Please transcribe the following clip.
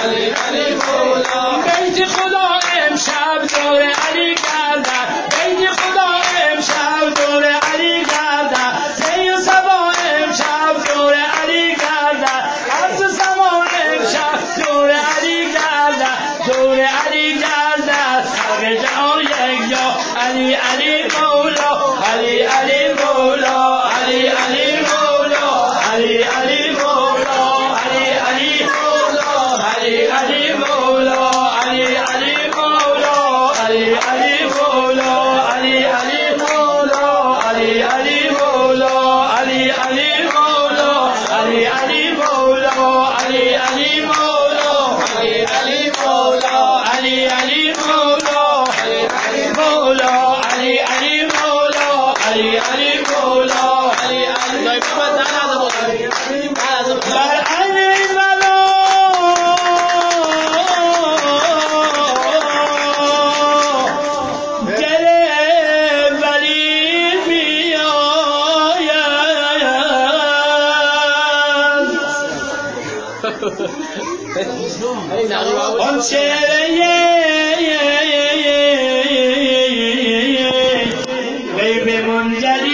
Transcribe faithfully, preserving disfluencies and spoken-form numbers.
علی علی مولا بیت خدا امشب دور علی گردد بیت خدا امشب دور علی گردد زی و سبا امشب دور علی گردد عرض و سما امشب دور علی گردد دور علی گردد خلق جهان یک جا علی علی مولا علی علی مولا علی علی مولا علی علی مولا علی علی مولا علی علی مولا علی علی مولا علی علی مولا علی علی مولا علی علی مولا علی علی مولا علی علی مولا علی علی مولا علی علی مولا علی علی مولا علی مولا علی علی مولا علی علی مولا علی علی محمد تعالى بر علی ملا دل ولی میآید آن چهره غیب منجلی